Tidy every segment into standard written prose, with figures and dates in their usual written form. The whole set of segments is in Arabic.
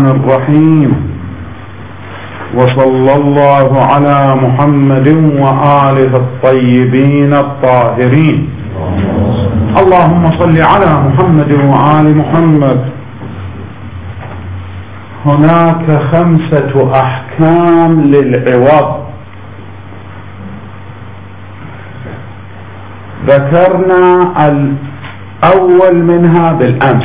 الرحيم. وصلى الله على محمد وآله الطيبين الطاهرين. اللهم صل على محمد وآل محمد. هناك 5 أحكام للعوض ذكرنا الأول منها بالأمس،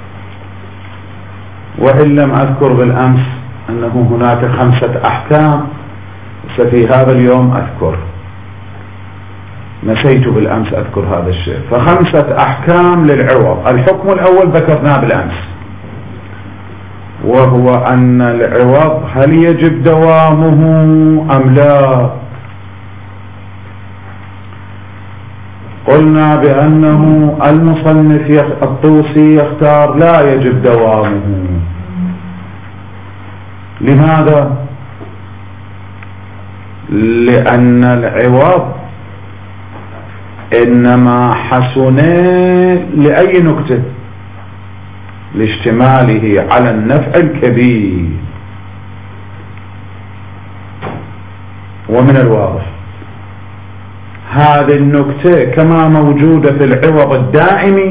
وإن لم أذكر بالأمس أنه هناك 5 أحكام، ففي هذا اليوم أذكر، نسيت بالأمس أذكر هذا الشيء. ف5 أحكام للعوض. الحكم الأول ذكرناه بالأمس، وهو أن العوض هل يجب دوامه أم لا؟ قلنا بأنه المصنف الطوسي يختار لا يجب دوامه. لماذا؟ لأن العوض إنما حسن لأي نكتة؟ لاشتماله على النفع الكبير. ومن الواضح هذه النكتة كما موجودة في العوض الدائمي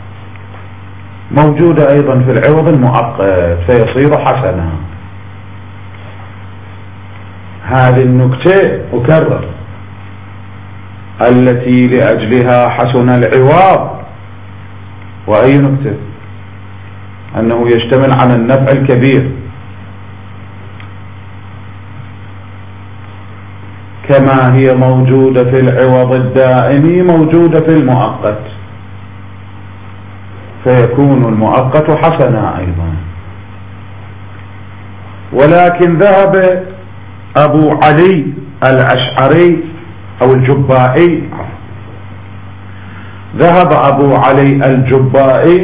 موجودة أيضا في العوض المؤقت، فيصير حسنا. هذه النكتة أكرر التي لأجلها حسن العوض. وأي نكتة؟ أنه يشتمل على النفع الكبير، كما هي موجودة في العوض الدائمي موجودة في المؤقت، فيكون المؤقت حسنا أيضا. ولكن ذهب أبو علي الأشعري أو الجبائي، ذهب أبو علي الجبائي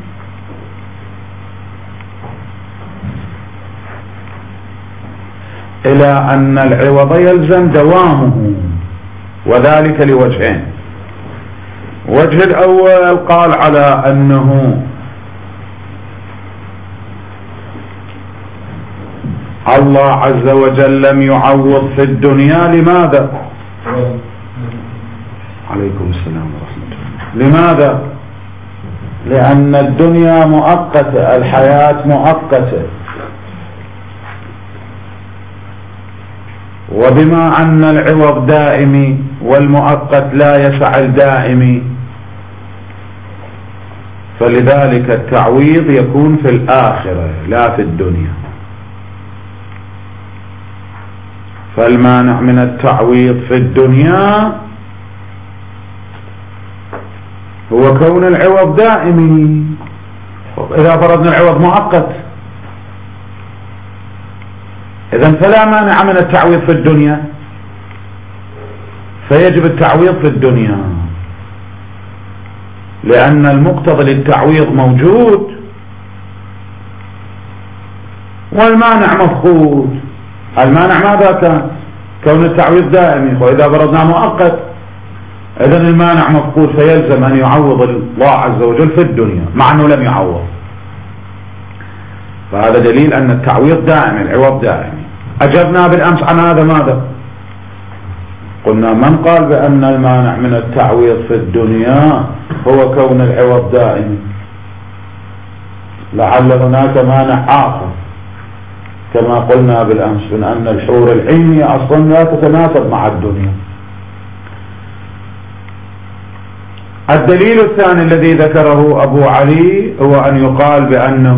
إلى أن العوض يلزم دوامه، وذلك لوجهين. وجه الأول قال على أنه الله عز وجل لم يعوض في الدنيا. لماذا؟ عليكم السلام ورحمة الله. لماذا؟ لأن الدنيا مؤقتة، الحياة مؤقتة، وبما أن العوض دائمي والمؤقت لا يسع الدائمي، فلذلك التعويض يكون في الآخرة لا في الدنيا. فالمانع من التعويض في الدنيا هو كون العوض دائمي. إذا فرضنا العوض مؤقت، إذن فلا مانع من التعويض في الدنيا، فيجب التعويض في الدنيا، لأن المقتضى للتعويض موجود والمانع مفقود. المانع ماذا كان؟ كون التعويض دائمي، وإذا فرضنا مؤقت إذن المانع مفقود، فيلزم أن يعوض الله عز وجل في الدنيا مع أنه لم يعوض. فهذا دليل أن التعويض دائم، العوض دائمي. أجبنا بالأمس عن هذا ماذا؟ قلنا من قال بأن المانع من التعويض في الدنيا هو كون العوض دائمي؟ لعل هناك مانع آخر، كما قلنا بالأمس من أن الحور العينية أصلا لا تتناسب مع الدنيا. الدليل الثاني الذي ذكره أبو علي هو أن يقال بأنه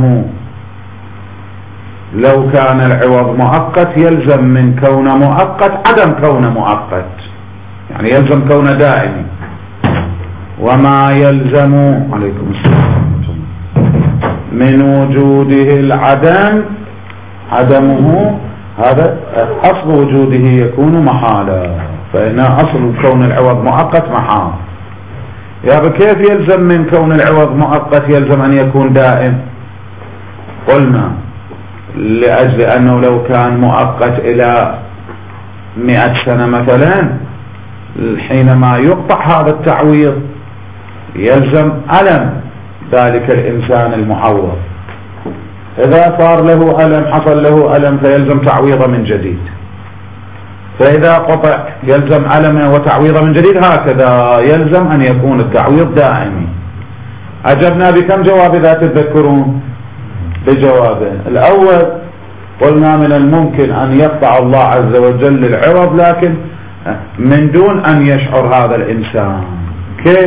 لو كان العوض مؤقت يلزم من كون مؤقت عدم كون مؤقت، يعني يلزم كون دائمي. وما يلزم عليكم السلام من وجوده العدم عدمه، هذا أصل وجوده يكون محالا، فإن أصل كون العوض مؤقت محال. يا كيف يلزم من كون العوض مؤقت يلزم أن يكون دائم؟ قلنا لأجل أنه لو كان مؤقت إلى 100 سنة مثلا، حينما يقطع هذا التعويض يلزم ألم ذلك الإنسان المعوض، إذا صار له ألم، حصل له ألم، فيلزم تعويضه من جديد. فإذا قطع يلزم ألمه وتعويضه من جديد، هكذا يلزم أن يكون التعويض دائمي. أجبنا بكم جواب إذا تتذكرون؟ بجوابين. الأول قلنا من الممكن أن يقطع الله عز وجل العوض لكن من دون أن يشعر هذا الإنسان. كيف؟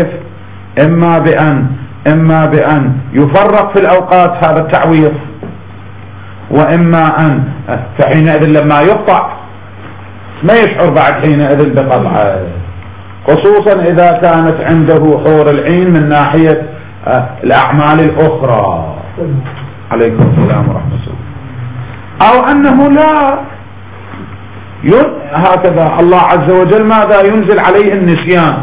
إما بأن يفرق في الأوقات هذا التعويض، وإما أن فحينئذ لما يقطع ما يشعر بعد حينئذ بقطعه، خصوصا إذا كانت عنده حور العين من ناحية الأعمال الأخرى. عليكم السلام ورحمة الله. أو أنه لا هكذا الله عز وجل ماذا ينزل عليه النسيان،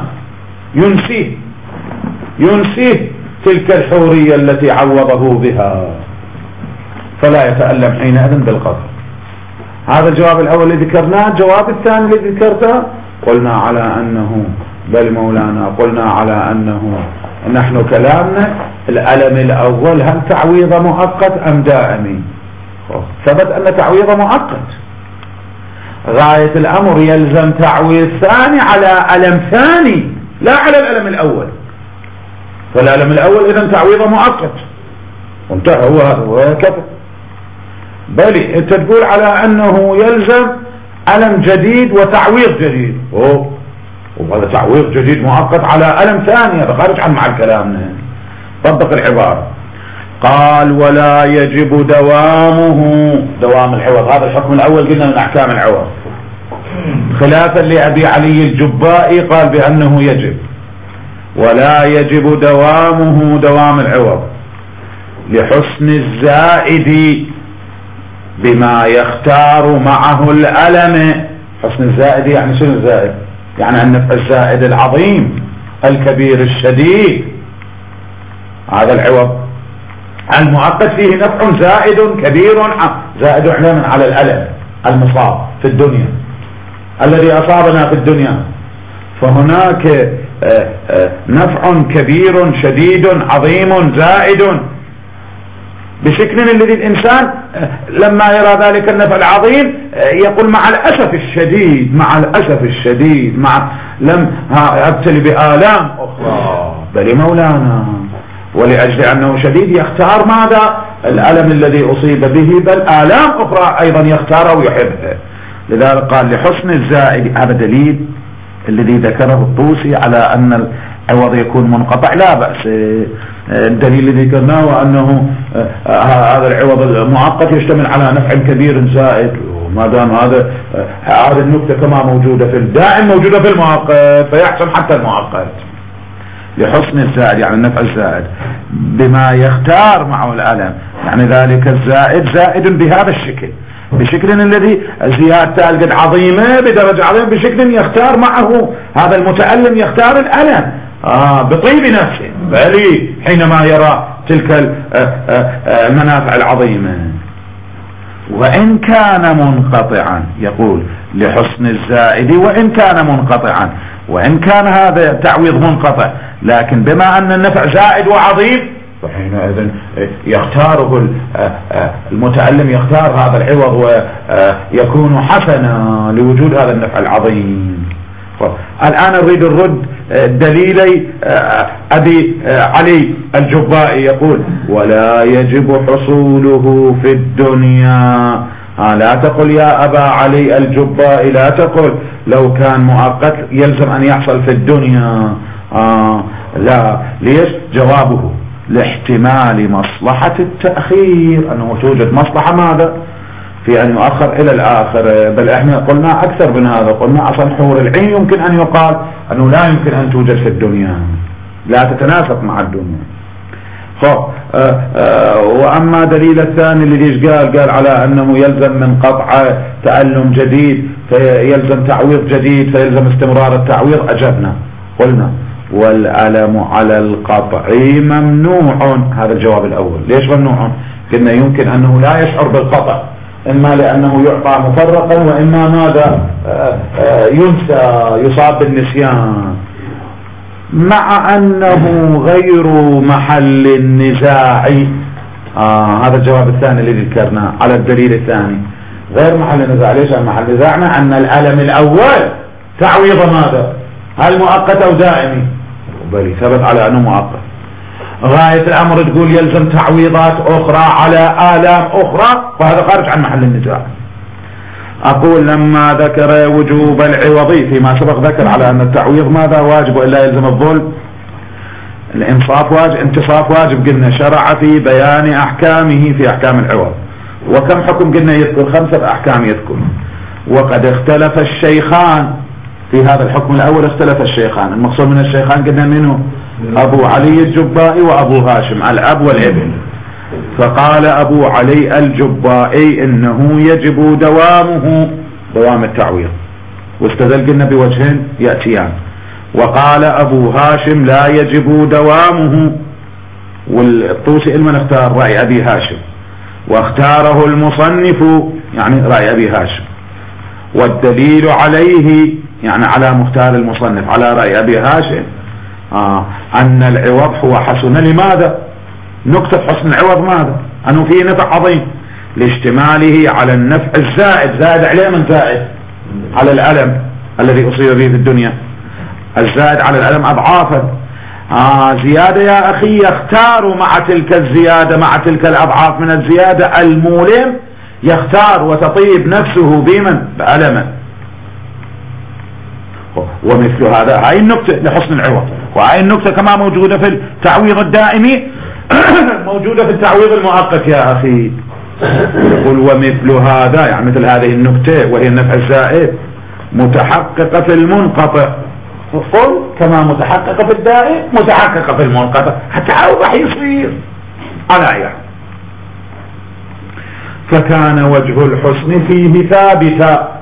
ينسيه تلك الحورية التي عوضه بها، فلا يتألم حينئذ بالقطع. هذا الجواب الأول اللي ذكرناه. الجواب الثاني اللي ذكرته قلنا على أنه بل مولانا قلنا على أنه نحن كلامنا الألم الأول هل تعويض مؤقت أم دائمي؟ ثبت أن تعويض مؤقت. غاية الأمر يلزم تعويض ثاني على ألم ثاني لا على الألم الأول. فالألم الأول إذن تعويض مؤقت وانتهى، هو هذا وكفى. بل انت تقول على أنه يلزم ألم جديد وتعويض جديد، وهذا تعويض جديد مؤقت على ألم ثاني، هذا خارج عن مع كلامنا. طبق العبارة. قال ولا يجب دوام العوض. هذا الحكم الأول قلنا من أحكام العوض، خلافا لأبي علي الجبائي قال بأنه يجب. ولا يجب دوام العوض لحسن الزائد بما يختار معه الألم. حسن الزائد يعني شنو الزائد؟ يعني النفع الزائد العظيم الكبير الشديد، هذا العوض. المؤقت فيه نفع زائد كبير زائد على الألم المصاب في الدنيا الذي أصابنا في الدنيا. فهناك نفع كبير شديد عظيم زائد بشكل الذي الإنسان لما يرى ذلك النفع العظيم يقول مع الأسف الشديد لم أبتلي بآلام أخرى. بل مولانا ولأجل أنه شديد يختار ماذا؟ الألم الذي أصيب به، بل آلام أخرى أيضا يختار ويحبها. لذلك قال لحسن الزائد. هذا دليل الذي ذكره الطوسي على أن العوض يكون منقطع لا بأس. الدليل الذي ذكرناه وأنه هذا العوض المؤقت يشتمل على نفع كبير زائد، وما دام هذا النكتة كما موجودة في الدائم موجودة في المؤقت فيحسن حتى المؤقت. لحسن الزائد يعني النفع الزائد بما يختار معه الألم، يعني ذلك الزائد زائد بهذا الشكل، بشكل الذي زيادته قد عظيمة بدرجة عظيمة، بشكل يختار معه هذا المتألم يختار الألم بطيب نفسه، بل حينما يرى تلك المنافع العظيمة. وإن كان منقطعا، يقول لحسن الزائد وإن كان منقطعا، وإن كان هذا تعويض منقطع لكن بما أن النفع زائد وعظيم فحينئذ يختاره المتألم يختار هذا العوض ويكون حسنا لوجود هذا النفع العظيم. الآن نريد الرد دليلي أبي علي الجبائي. يقول ولا يجب حصوله في الدنيا. لا تقل يا أبا علي الجبائي، لا تقل لو كان مؤقت يلزم أن يحصل في الدنيا. لا. ليش؟ جوابه لاحتمال مصلحة التأخير، أنه توجد مصلحة ماذا؟ في أن يؤخر إلى الآخر. بل احنا قلنا أكثر من هذا، قلنا أصلا حور العين يمكن أن يقال أنه لا يمكن أن توجد في الدنيا، لا تتناسب مع الدنيا. وأما دليل الثاني الذي قال على أنه يلزم من قطع تألم جديد فيلزم تعويض جديد فيلزم استمرار التعويض، أجبنا قلنا والألم على القطع ممنوع. هذا الجواب الأول. ليش ممنوع؟ قلنا يمكن أنه لا يشعر بالقطع، إما لأنه يعطى مفرقا وإما ماذا ينسى يصاب بالنسيان، مع أنه غير محل النزاع. هذا الجواب الثاني الذي ذكرناه على الدليل الثاني غير محل نزاع. ليش محل نزاعنا؟ أن الألم الأول تعويض ماذا؟ هل مؤقت أو دائمي؟ بل ثبت على أنه مؤقت. غاية الأمر تقول يلزم تعويضات أخرى على آلام أخرى، فهذا خارج عن محل النزاع. أقول لما ذكر وجوب العوض فيما سبق ذكر على أن التعويض ماذا؟ واجب وإلا يلزم الظلم. الإنصاف واجب، انتصاف واجب. قلنا شرع في بيان أحكامه في أحكام العوض. وكم حكم قلنا يذكر؟ 5 أحكام يذكر. وقد اختلف الشيخان في هذا الحكم الأول. اختلف الشيخان، المقصود من الشيخان قلنا منه أبو علي الجبائي وأبو هاشم الأب والابن. فقال أبو علي الجبائي إنه يجب دوام التعويض، واستدل قلنا بوجهين يأتيان. وقال أبو هاشم لا يجب دوامه، والطوسي من اختار رأي أبي هاشم، واختاره المصنف يعني رأي أبي هاشم، والدليل عليه يعني على مختار المصنف على رأي أبي هاشم أن العوض هو حسن. لماذا؟ نكتة حسن العوض ماذا؟ أنه فيه نفع عظيم لاشتماله على النفع الزائد. زائد عليه من زائد؟ على الألم الذي أصيب به في الدنيا. الزائد على الألم أضعافا. زيادة يا أخي يختار مع تلك الزيادة، مع تلك الأضعاف من الزيادة المؤلم، يختار وتطيب نفسه بمن؟ بألمه. ومثل هذا هاي النكتة لحسن العوض. وهاي النكتة كما موجودة في التعويض الدائمي موجودة في التعويض المؤقت يا أخي. يقول ومثل هذا يعني مثل هذه النكتة وهي النفع الزائد متحققة في المنقطع. قل كما متحققة في الدائم متحققة في المنقطع، حتى راح يصير على يعني. فكان وجه الحسن فيه ثابتا،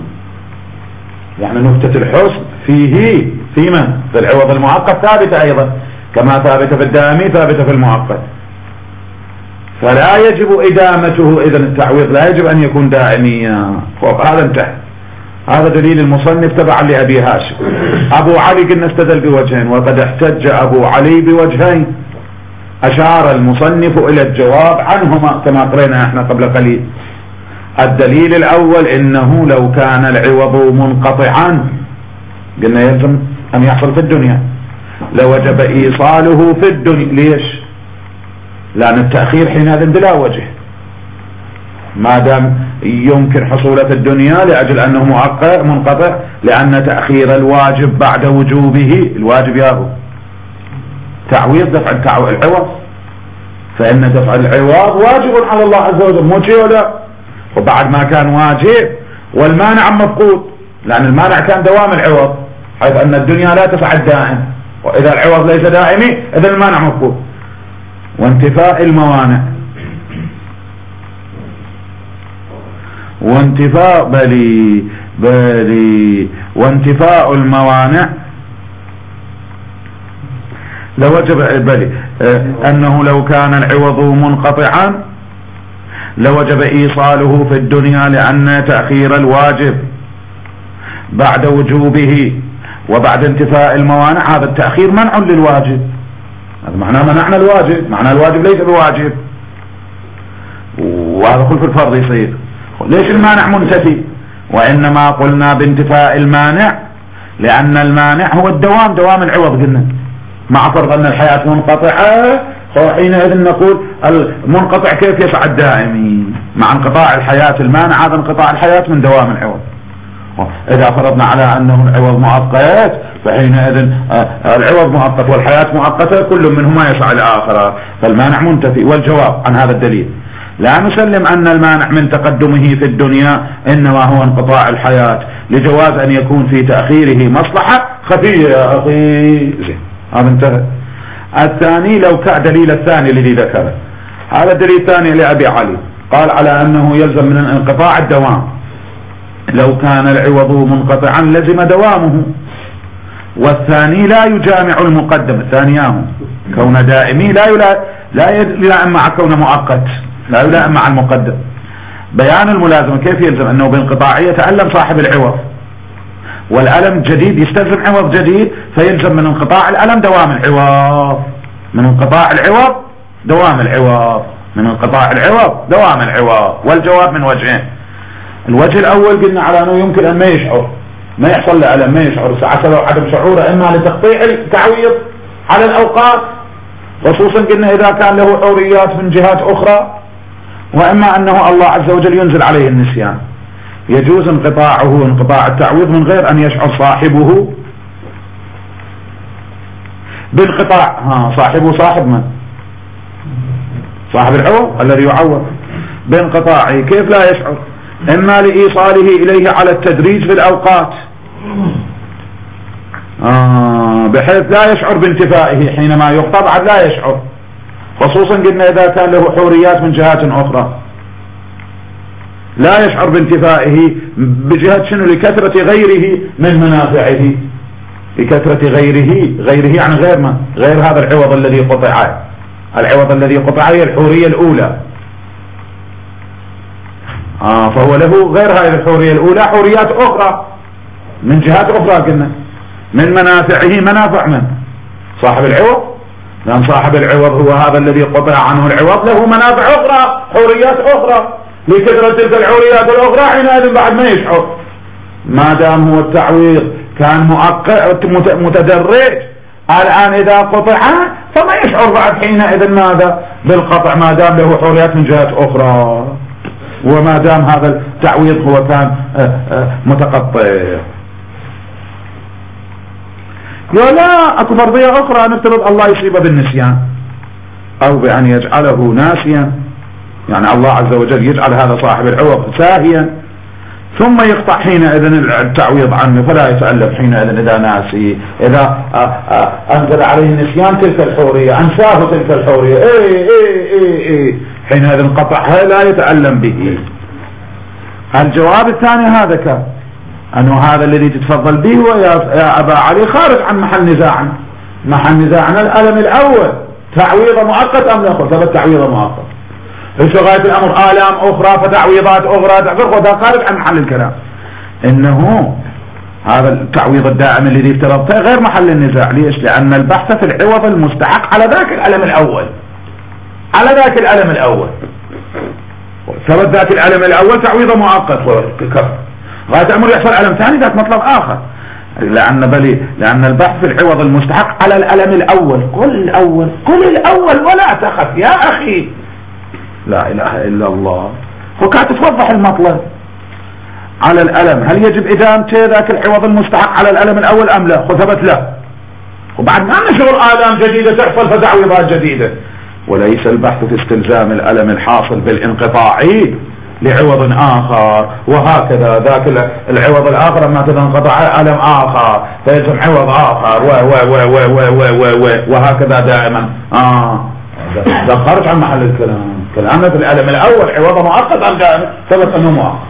يعني نكتة الحسن فيه في من؟ في العوض المؤقت ثابتة أيضا، كما ثابتة في الدائمي ثابتة في المؤقت. فلا يجب إدامته. إذن التعويض لا يجب أن يكون دائميا. هذا انتهى. هذا دليل المصنف تبعا لأبي هاشم. أبو علي قلنا استدل بوجهين، وقد احتج أبو علي بوجهين أشار المصنف إلى الجواب عنهما كما قرأنا احنا قبل قليل. الدليل الأول إنه لو كان العوض منقطعا قلنا يلزم أن يحصل في الدنيا لوجب إيصاله في الدنيا. ليش؟ لأن التأخير حينئذ بلا وجه، ما دام يمكن حصوله في الدنيا لأجل أنه منقطع، لأن تأخير الواجب بعد وجوبه الواجب ياهو تعويض دفع العوض، فإن دفع العوض واجب على الله عز وجل مو شيء ولا. وبعد ما كان واجب والمانع مفقود، لأن المانع كان دوام العوض، حيث أن الدنيا لا تفعل دائم، وإذا العوض ليس دائمي إذا المانع مفقود. وانتفاء الموانع وانتفاء الموانع لوجب أنه لو كان العوض منقطعا لوجب إيصاله في الدنيا، لأن تأخير الواجب بعد وجوبه وبعد انتفاء الموانع هذا التأخير منع للواجب. هذا معناه منعنا الواجب، معناه الواجب ليس بواجب، وهذا كل في الفرض يصير. ليش المانع منتفي؟ وإنما قلنا بانتفاء المانع لأن المانع هو الدوام، دوام العوض. قلنا مع فرض أن الحياة منقطعة، حينئذ نقول المنقطع كيف يصعد دائمي؟ مع انقطاع الحياة المانع، هذا انقطاع الحياة من دوام العوض. إذا فرضنا على أنه العوض مؤقت فحينئذ العوض مؤقت والحياة مؤقتة، كل منهما يسعى الآخر، فالمانع منتفي. والجواب عن هذا الدليل لا نسلم أن المانع من تقدمه في الدنيا إنما هو انقطاع الحياة، لجواز أن يكون في تأخيره مصلحة خفية يا أخي. هذا انتهى. الثاني لو كان دليل الثاني الذي ذكره، هذا الدليل الثاني لأبي علي قال على أنه يلزم من انقطاع الدوام. لو كان العوض منقطعا لزم دوامه. والثاني لا يجامع المقدم، الثانياه كون دائمي لا يلائم مع كون مؤقت، لا يلائم مع المقدم. بيان الملازمة كيف يلزم؟ أنه بانقطاعه يتألم صاحب العوض، والألم جديد يستلزم عوض جديد، فيلزم من انقطاع الألم دوام العوض، من انقطاع العوض دوام العوض، من انقطاع العوض دوام العوض. والجواب من وجهين. الوجه الأول قلنا على أنه يمكن أن ما يشعر، ما يحصل له ألم، ما يشعر سواء عدم شعوره إما لتقطيع التعويض على الأوقات، خصوصا قلنا إذا كان له حوريات من جهات أخرى، وإما أنه الله عز وجل ينزل عليه النسيان. يجوز انقطاع التعويض من غير أن يشعر صاحبه بانقطاع. صاحبه صاحب من؟ صاحب العوض الذي يعوض بانقطاعه. كيف لا يشعر؟ إما لإيصاله إليه على التدريج في الأوقات بحيث لا يشعر بانتفائه حينما يقطع، بعد لا يشعر، خصوصا قلنا إذا كان له حوريات من جهات أخرى لا يشعر بانتفائه بجهة شنو؟ لكثرة غيره من منافعه، لكثرة غيره يعني غير ما غير هذا العوض الذي قطع. العوض الذي قطع هي الحورية الأولى، فهو له غير هذه الحورية الأولى حوريات أخرى من جهات أخرى قلنا من منافعه. منافع من؟ صاحب العوض، لأن صاحب العوض هو هذا الذي قطع عنه العوض، له منافع أخرى، حوريات أخرى، لكثرة تلك الحوريات الأخرى حينئذ بعد ما يشعر. ما دام هو التعويض كان مؤقت متدرج، الآن إذا قطع فما يشعر بعد حينئذ ماذا؟ بالقطع، ما دام له حوريات من جهات أخرى، وما دام هذا التعويض هو كان متقطع. لا اكو فرضية اخرى، نفترض الله يصيبه بالنسيان او بان يجعله ناسيا، يعني الله عز وجل يجعل هذا صاحب العوض ساهيا ثم يقطع حينئذ التعويض عنه، فلا يتألف حينئذ اذا ناسي، اذا انزل عليه النسيان تلك الحورية، انساه تلك الحورية، حينئذ انقطعها لا يتألم به. الجواب الثاني هذا كان أنه هذا الذي تتفضل به هو يا أبا علي خارج عن محل نزاعنا. محل نزاعنا الألم الأول تعويض مؤقت أم لا؟ ثبت تعويض مؤقت، في غاية الأمر آلام أخرى فتعويضات أخرى، وهذا خارج عن محل الكلام. إنه هذا التعويض الدائم الذي افترضته غير محل النزاع. ليش؟ لأن البحث في العوض المستحق على ذاك الألم الأول، على ذاك الألم الأول، ثبت ذاك الألم الأول تعويض مؤقت غاية أمر يحصل ألم ثاني ذات مطلب آخر، لأن البحث في العوض المستحق على الألم الأول. قل الأول ولا تخف يا أخي، لا إله إلا الله. وكانت توضح المطلب على الألم، هل يجب إدامته ذاك العوض المستحق على الألم الأول أم لا؟ ثبت لا، وبعد ما نشغل آلام جديدة تحصل فتعويضات جديدة. وليس البحث في استلزام الألم الحاصل بالانقطاع لعوض آخر، وهكذا ذاك العوض الآخر لما تنقطع ألم آخر فيلزم عوض آخر وهكذا دائما. ده خارج عن محل الكلام. كلامنا في الألم الأول عوض مؤقت أم دائم؟ ثبت أنه مؤقت.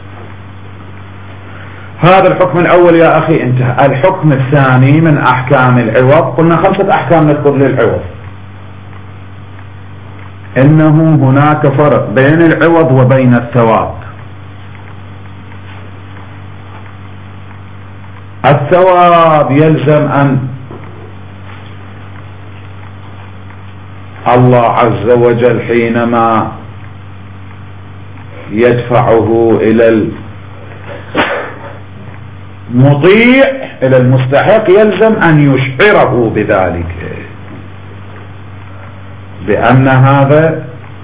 هذا الحكم الأول يا أخي انتهى. الحكم الثاني من أحكام العوض، قلنا 5 أحكام نذكر للعوض. إنه هناك فرق بين العوض وبين الثواب. الثواب يلزم أن الله عز وجل حينما يدفعه إلى المطيع إلى المستحق يلزم أن يشعره بذلك، بأن هذا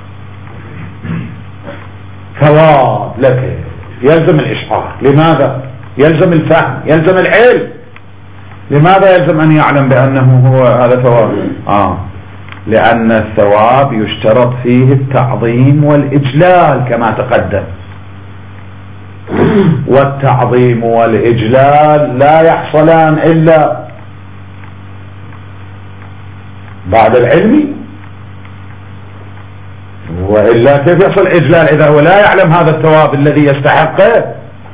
ثواب لك. يلزم الإشعار. لماذا؟ يلزم الفهم، يلزم العلم. لماذا يلزم أن يعلم بأنه هو هذا ثواب؟ لأن الثواب يشترط فيه التعظيم والإجلال كما تقدم، والتعظيم والإجلال لا يحصلان إلا بعد العلم، وإلا كيف يحصل إجلال إذا هو لا يعلم هذا الثواب الذي يستحقه؟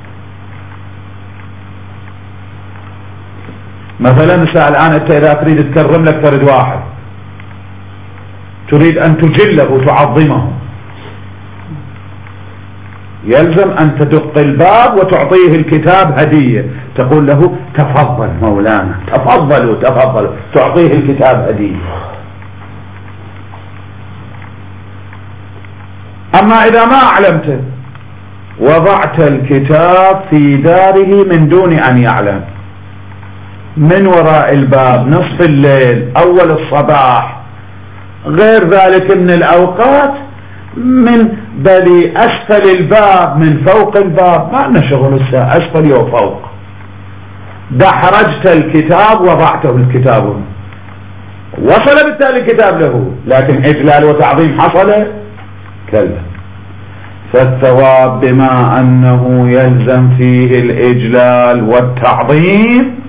مثلا الآن أنت إذا تريد تكرم لك فرد واحد، تريد أن تجله وتعظمه، يلزم أن تدق الباب وتعطيه الكتاب هدية، تقول له تفضل مولانا، تفضلوا تعطيه الكتاب هدية. أما إذا ما أعلمته وضعت الكتاب في داره من دون أن يعلم، من وراء الباب، نصف الليل، أول الصباح، غير ذلك من الأوقات، من بل أسفل الباب، من فوق الباب، ما لنا شغل الساعة أسفل وفوق. دحرجت الكتاب وضعته الكتاب، وصل بالتالي الكتاب له، لكن إجلال وتعظيم حصل؟ كلا. فالثواب بما أنه يلزم فيه الإجلال والتعظيم،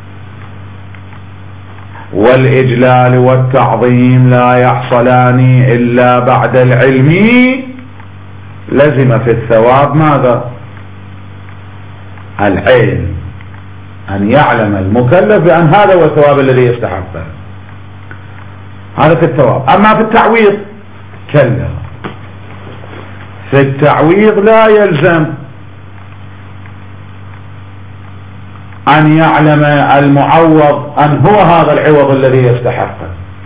والإجلال والتعظيم لا يحصلان إلا بعد العلم، لزم في الثواب ماذا؟ العلم، أن يعلم المكلف بأن هذا هو الثواب الذي يستحقه، هذا في الثواب. أما في التعويض كلا، في التعويض لا يلزم أن يعلم المعوض أن هو هذا العوض الذي يستحقه.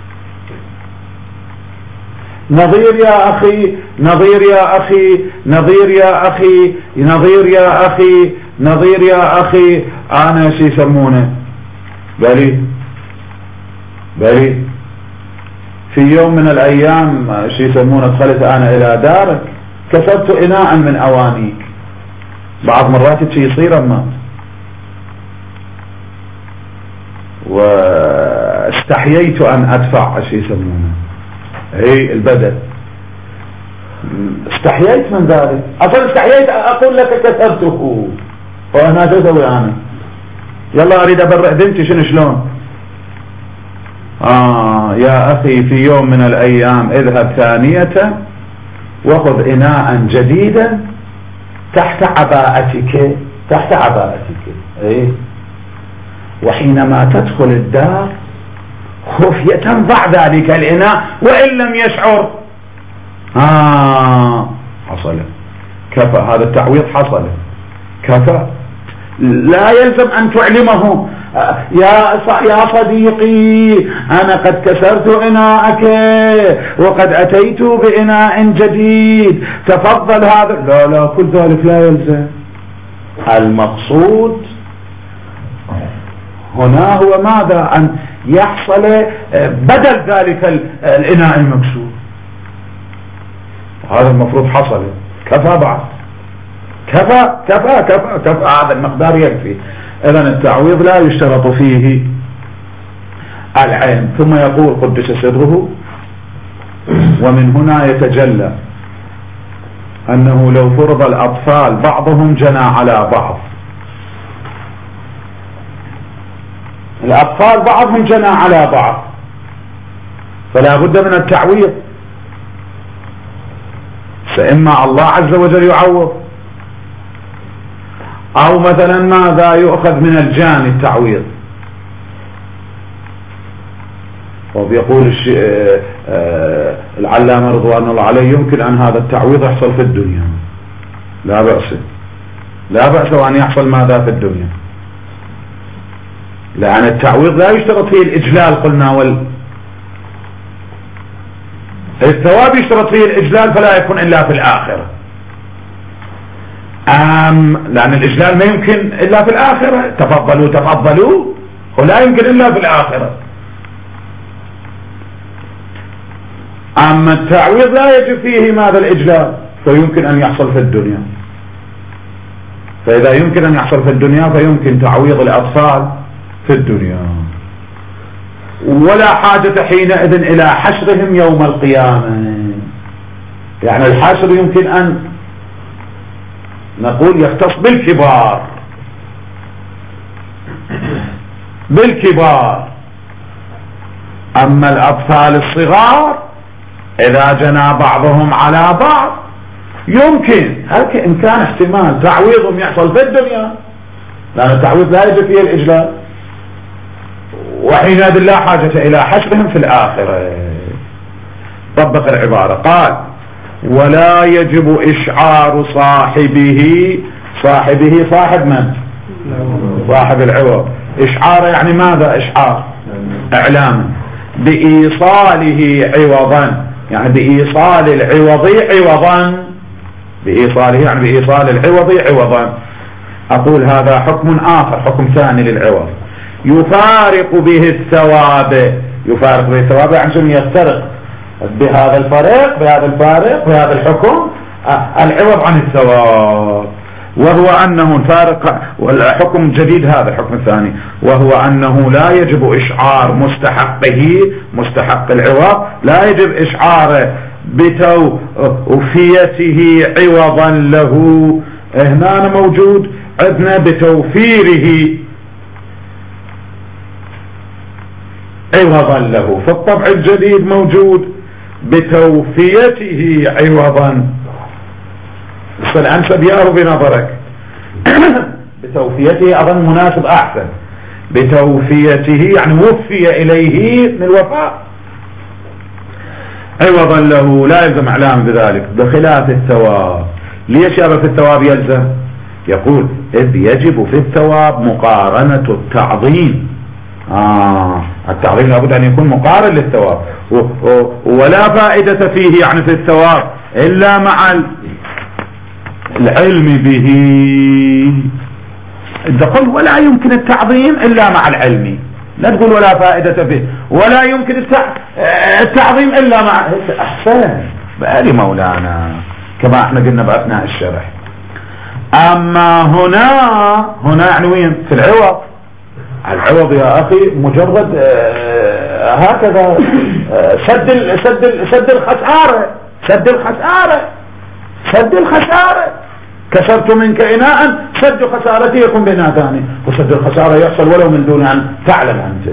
نظير يا أخي، نظير يا أخي، نظير يا أخي، نظير يا أخي، نظير يا أخي، أنا شي يسمونه بلي في يوم من الأيام شي يسمونه دخلت أنا إلى دارك كسبت إناء من أوانيك. بعض مرات شي يصير أما واستحييت أن أدفع شي يسمونه هي البدل، استحييت من ذلك، أصلا استحييت أقول لك كسبته، وأنا تسوي أنا يلا أريد أبرئ بنتي شلون. يا أخي في يوم من الأيام اذهب ثانية وخذ إناء جديدا تحت عباءتك، تحت عباءتك، إيه؟ وحينما تدخل الدار خفية ضع ذلك الإناء وإن لم يشعر. حصل، كفى، هذا التعويض حصل، كفى. لا يلزم أن تعلمه يا صديقي أنا قد كسرت إناءك وقد أتيت بإناء جديد تفضل هذا، لا كل ذلك لا يلزم. المقصود هنا هو ماذا؟ أن يحصل بدل ذلك الإناء المكسور، هذا المفروض حصل، كفى بعد، كفى كفى كفى كفى، هذا المقدار يكفي. إذن التعويض لا يشترط فيه العلم. ثم يقول قدس سره: ومن هنا يتجلى أنه لو فرض الأطفال بعضهم جنى على بعض، الأطفال بعضهم جنى على بعض، فلا بد من التعويض، فإما الله عز وجل يعوض، أو مثلا ماذا يؤخذ من الجاني التعويض. وبيقول العلامة رضوان الله عليه يمكن أن هذا التعويض يحصل في الدنيا، لا بأس، لا بأس وأن يحصل ماذا في الدنيا، لأن التعويض لا يشترط فيه الإجلال قلنا، الثواب يشترط فيه الإجلال فلا يكون إلا في الآخرة، لأن الإجلال ما يمكن إلا في الآخرة، تفضلوا تفضلوا، ولا يمكن إلا في الآخرة. أما التعويض لا يجب فيه ماذا؟ الإجلال، فيمكن أن يحصل في الدنيا، فإذا يمكن أن يحصل في الدنيا فيمكن تعويض الأطفال في الدنيا، ولا حاجة حينئذ إلى حشرهم يوم القيامة. يعني الحشر يمكن أن نقول يختص بالكبار، بالكبار، أما الأطفال الصغار إذا جنى بعضهم على بعض يمكن، هل إن كان احتمال تعويضهم يحصل في الدنيا، لأن التعويض لا يجب فيه الإجلال، وحينئذ لا حاجة إلى حشرهم في الآخرة. طبق العبارة، قال: ولا يجب إشعار صاحبه، صاحبه صاحب من؟ صاحب العوض، إشعار يعني ماذا؟ إشعار، إعلام، بإيصاله عوضا، يعني بإيصال العوض عوضا بإيصاله يعني بإيصال العوض عوضا. أقول هذا حكم آخر، حكم ثاني للعوض، يفارق به الثواب. يفارق به الثواب يعني شنو؟ يفترق بهذا الفارق بهذا الحكم العوض عن الثواب، وهو أنه الفارق والحكم الجديد هذا الحكم الثاني، وهو أنه لا يجب إشعار مستحق العوض، لا يجب إشعاره بتوفيته عوضا له. هنا موجود عندنا بتوفيره عوضا له، في الطبع الجديد موجود بتوفيته عوضا. فالأنسب يا بنظرك بتوفيته أظن مناسب أحسن. بتوفيته يعني وفي إليه من الوفاء عوضا له، لا يلزم إعلام بذلك، بخلاف الثواب. ليش يابا في الثواب يلزم؟ يقول إذ يجب في الثواب مقارنة التعظيم. التعظيم لابد أن يكون مقارن للثواب، ولا فائدة فيه يعني في الثواب إلا مع العلم به. انت قل ولا يمكن التعظيم إلا مع العلم، لا تقول ولا فائدة فيه، ولا يمكن التعظيم إلا مع. أحسن بقالي مولانا كما احنا قلنا بأثناء الشرح. أما هنا يعني وين؟ في العوض. العوض يا أخي مجرد هكذا سد الخسارة. كسرت منك إناء، سد خسارتي يكون بإناء ثاني، وسد الخسارة يحصل ولو من دون أن تعلم أنت.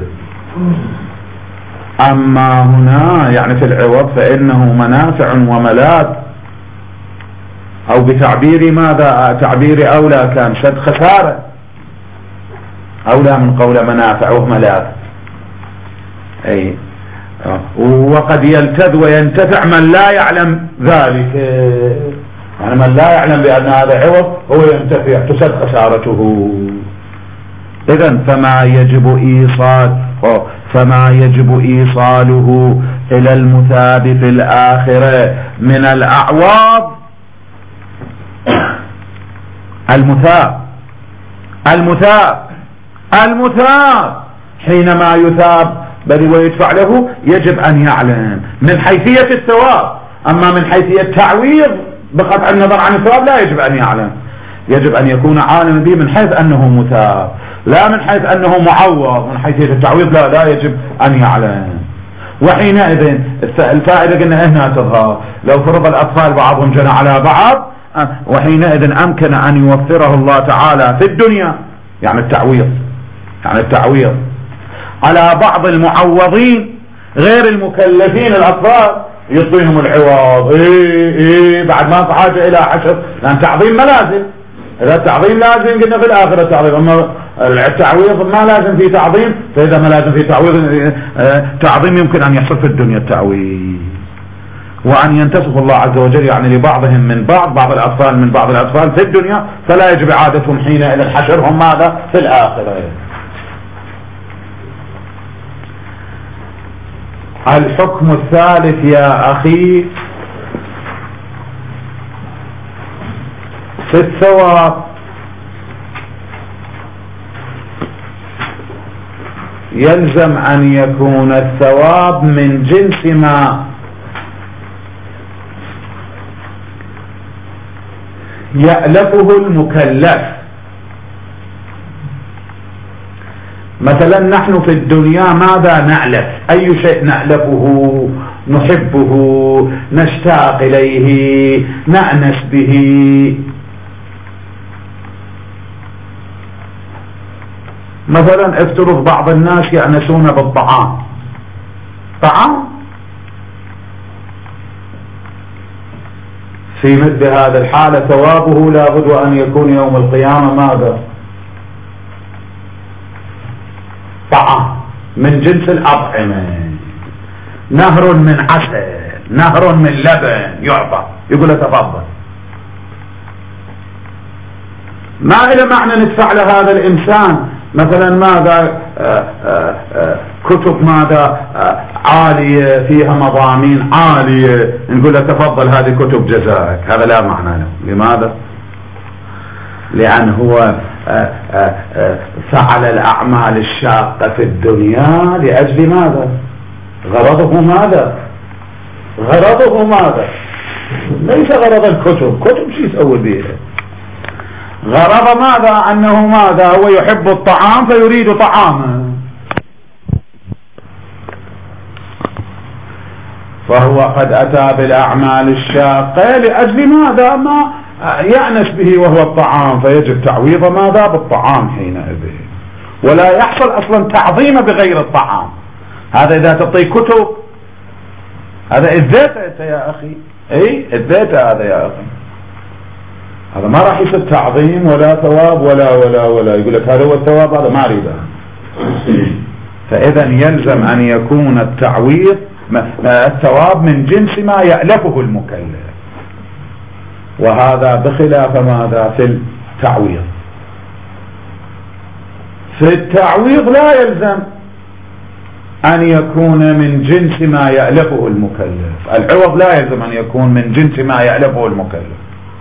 أما هنا يعني في العوض فإنه منافع وملاذ، أو بتعبير ماذا؟ تعبير أولى كان سد خسارة أولى من قول منافع وملاذ. أي وقد يلتذ وينتفع من لا يعلم ذلك، يعني من لا يعلم بأن هذا عوض هو ينتفع، تسد خسارته. إذن فما يجب إيصاله إلى المثاب في الآخرة من الأعواض. المثاب حينما يثاب بل ويدفع له يجب أن يعلم من حيثية الثواب. أما من حيثية التعويض بقطع النظر عن الثواب لا يجب أن يعلم، يجب أن يكون عالما به من حيث أنه مثاب، لا من حيث أنه معوض. من حيثية التعويض لا يجب أن يعلم. وحينئذ الفائدة قلنا هنا تظهر لو فرض الأطفال بعضهم جنى على بعض، وحينئذ أمكن أن يوفره الله تعالى في الدنيا، يعني التعويض على بعض المعوضين غير المكلفين الأطفال، يعطيهم العوض بعد ما في حاجة إلى حشر، لأن تعظيم ما لازم. إذا التعظيم لازم قلنا في الآخرة التعظيم، أما التعويض ما لازم فيه تعظيم، فإذا ما لازم فيه تعظيم يمكن أن يحصل في الدنيا التعويض. وأن ينتصف الله عز وجل يعني لبعضهم من بعض الأطفال من بعض الأطفال في الدنيا، فلا يجب إعادتهم حينئذ حشرهم ماذا في الآخرة. الحكم الثالث يا أخي في الثواب، يلزم أن يكون الثواب من جنس ما يألفه المكلف. مثلا نحن في الدنيا ماذا نألف؟ أي شيء نألفه؟ نحبه، نشتاق إليه، نأنس به. مثلا افترض بعض الناس يأنسون بالطعام، في مثل هذا الحالة ثوابه لابد أن يكون يوم القيامة ماذا؟ طعام من جنس الأطعمة، نهر من عسل، نهر من لبن يعطى، يقول له تفضل. ما إلى معنى ندفع لهذا الإنسان مثلا ماذا كتب ماذا عالية فيها مضامين عالية نقول له تفضل هذه كتب جزائك، هذا لا معنى له. لماذا؟ لأن هو فعل الأعمال الشاقة في الدنيا لأجل ماذا؟ غرضه ماذا؟ غرضه ماذا؟ ليس غرض الكتب، كتب شو يسوي بيها؟ غرض ماذا؟ أنه ماذا؟ هو يحب الطعام فيريد طعاما، فهو قد أتى بالأعمال الشاقة لأجل ماذا؟ ما يأنس به وهو الطعام، فيجب تعويض ماذا؟ بالطعام حينئذ، ولا يحصل أصلا تعظيم بغير الطعام. هذا إذا تعطي كتب، هذا الذات يا أخي، أي الذات هذا يا أخي، هذا ما راح يصير تعظيم ولا ثواب ولا يقول لك هذا هو الثواب، هذا ما أريده. فإذا يلزم أن يكون التعويض الثواب من جنس ما يألفه المكلف، وهذا بخلاف ماذا؟ في التعويض. في التعويض لا يلزم أن يكون من جنس ما يألفه المكلف، العوض لا يلزم أن يكون من جنس ما يألفه المكلف،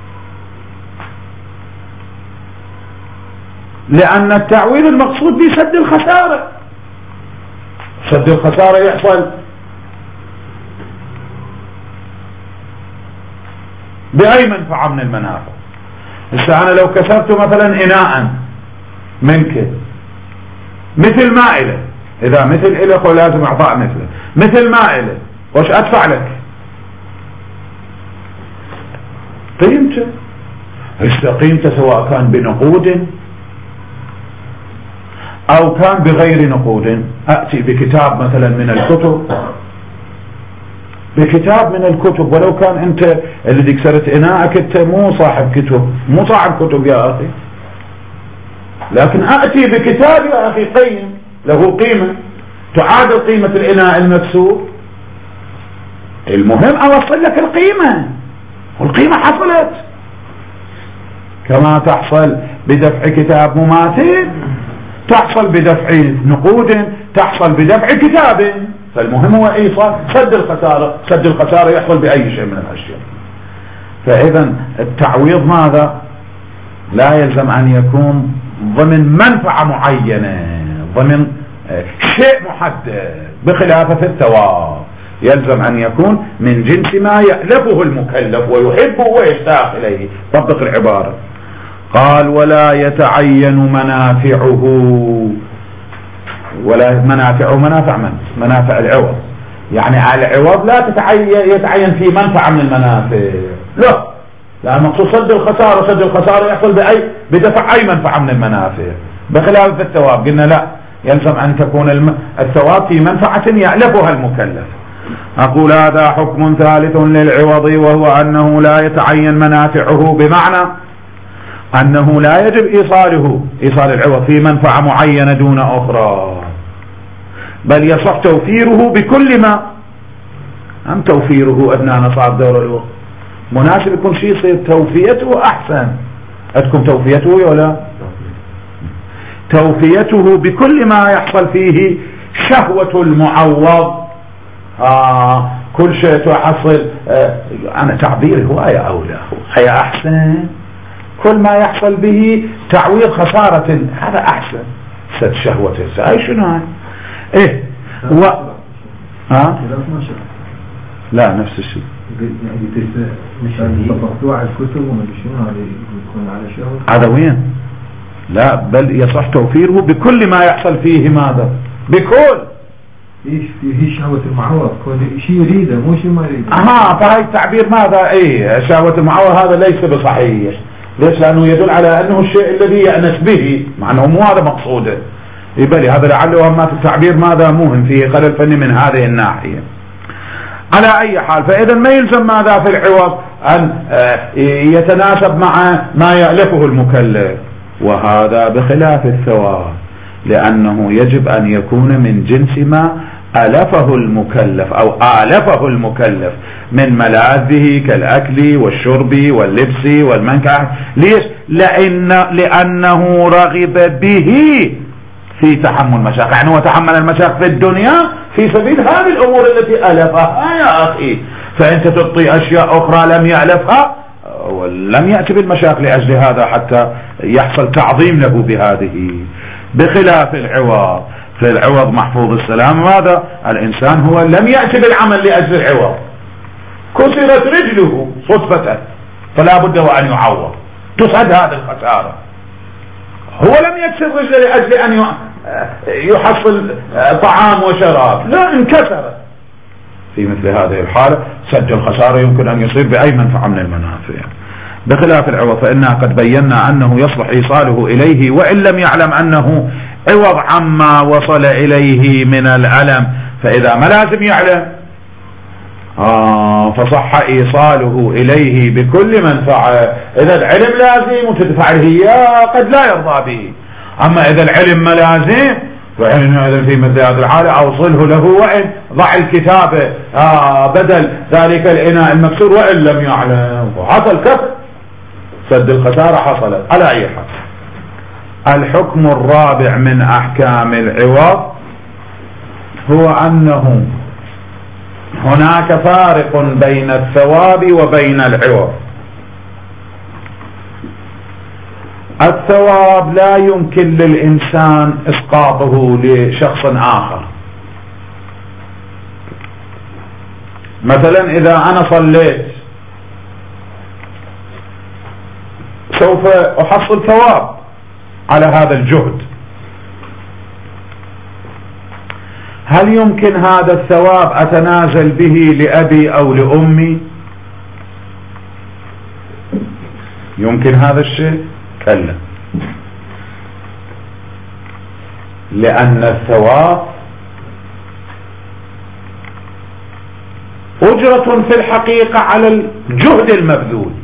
لأن التعويض المقصود به سد الخسارة. سد الخسارة يحصل بأي منفعة من المنافع. أنا لو كسرت مثلا إناء منك مثل مائلة، إذا مثل إلك ولازم إعطاء مثله، مثل مائلة، وش أدفع لك؟ قيمته، قيمته سواء كان بنقود أو كان بغير نقود. أأتي بكتاب مثلا من الكتب، بكتاب من الكتب، ولو كان أنت الذي كسرت إناءك أنت مو صاحب كتب، مو صاحب كتب يا أخي، لكن أأتي بكتاب يا أخي قيم له قيمة تعادل قيمة الإناء المكسور، المهم أوصل لك القيمة، والقيمة حصلت كما تحصل بدفع كتاب مماثل، تحصل بدفع نقود، تحصل بدفع كتاب. فالمهم هو إيصال سد الخسارة، سد الخسارة يحصل بأي شيء من الأشياء. فإذا التعويض ماذا؟ لا يلزم أن يكون ضمن منفعة معينة، ضمن شيء محدد، بخلاف في الثواب يلزم أن يكون من جنس ما يألفه المكلف ويحبه ويشتاق إليه. طبق العبارة. قال ولا يتعين منافعه، ولا منافع من؟ منافع العوض، يعني على العوض لا يتعين في منفعة من المنافع، لا، لأن مقصود سد الخسارة، سد الخسارة يحصل بدفع أي منفعة من المنافع، بخلاف في الثواب قلنا لا، يلزم أن تكون الثواب في منفعة يألفها المكلف. أقول هذا حكم ثالث للعوض، وهو أنه لا يتعين منافعه، بمعنى أنه لا يجب إيصال العوض في منفعة معينة دون أخرى، بل يصح توفيره بكل ما أم توفيره أثناء نصاب دور الوقت مناسب، يكون شيء يصير توفيته أحسن، أتكم توفيته ولا توفيته بكل ما يحصل فيه شهوة المعوض. كل شيء تحصل، أنا تعبيري هواية أولى، هي أحسن، كل ما يحصل به تعويض خسارة هذا أحسن، سد شهوته، أي شنو هاي؟ إيه لا نفس الشيء، هذا وين؟ لا، بل يصح توفيره بكل ما يحصل فيه ماذا؟ بكل فيه شهوة المعوض، كل شيء يريده مو شيء ما يريده. فهي التعبير ماذا؟ شهوة المعوض هذا ليس بصحيح. ليش؟ لأنه يدل على أنه الشيء الذي يأنس به، مع أنه مو هذا مقصوده. يبالي هذا لعله أهمات التعبير ماذا مهم فيه خلل فني من هذه الناحية. على أي حال، فإذا ما يلزم ماذا في العوض أن يتناسب مع ما يألفه المكلف، وهذا بخلاف الثواب، لأنه يجب أن يكون من جنس ما ألفه المكلف أو آلفه المكلف من ملاذه كالأكل والشرب واللبس والمنكح. ليش؟ لأنه رغب به في تحمل المشاق، يعني هو تحمل المشاق في الدنيا في سبيل هذه الأمور التي ألفها يا أخي. فأنت تعطي أشياء أخرى لم يألفها ولم يأتي بالمشاكل لأجل هذا حتى يحصل تعظيم له بهذه، بخلاف العوض. في العوض محفوظ السلام ماذا؟ الإنسان هو لم يأتي بالعمل لأجل العوض، كسرت رجله صدفة فلا بد وأن يعوض، تسد هذه الخسارة. هو لم يكسر رجله لأجل أن يحصل طعام وشراب، لا، انكسر. في مثل هذه الحالة سد الخسارة يمكن أن يصير بأي منفعة من المنافع، بخلاف العوض فإننا قد بينا أنه يصلح إيصاله إليه وإن لم يعلم أنه عوض عما وصل إليه من الألم. فإذا ما لازم يعلم فصح إيصاله إليه بكل منفعة. إذا العلم لازم وتدفع له قد لا يرضى به، أما إذا العلم ما لازم فإذا في مثل هذه الحالة أوصله له وإن ضع الكتابة بدل ذلك الإناء المكسور وإن لم يعلم، وحصل كف سد الخسارة حصلت. على أي حال الحكم الرابع من أحكام العوض هو أنه هناك فارق بين الثواب وبين العوض. الثواب لا يمكن للإنسان إسقاطه لشخص آخر. مثلا إذا أنا صليت سوف أحصل ثواب على هذا الجهد، هل يمكن هذا الثواب أتنازل به لأبي أو لأمي؟ يمكن هذا الشيء؟ كلا، لأن الثواب أجرة في الحقيقة على الجهد المبذول،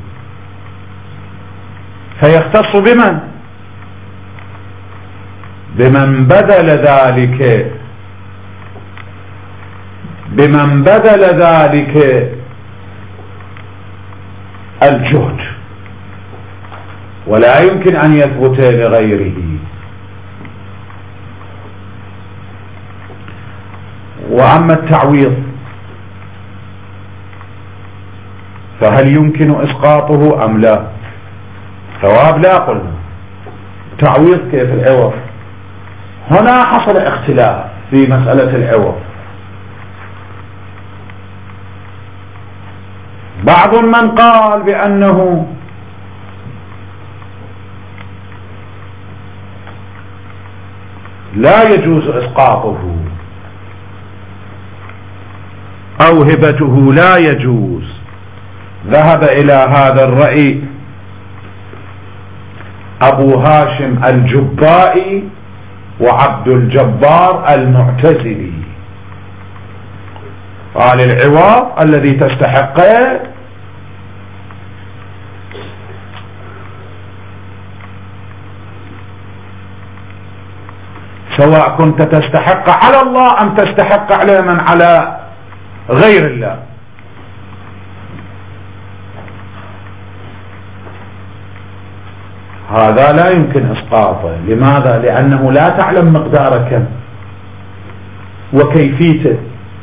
فيختص بمن بذل ذلك الجهد، ولا يمكن أن يثبت لغيره. وأما التعويض فهل يمكن إسقاطه أم لا؟ ثواب لا قلنا، تعويض كيف العوض؟ هنا حصل اختلاف في مسألة العوض. بعض من قال بأنه لا يجوز إسقاطه أو هبته لا يجوز. ذهب إلى هذا الرأي أبو هاشم الجبائي وعبد الجبار المعتزلي، قال العوض الذي تستحقه سواء كنت تستحق على الله أم تستحق على من على غير الله. هذا لا يمكن إسقاطه. لماذا؟ لأنه لا تعلم مقدار كم وكيفيته،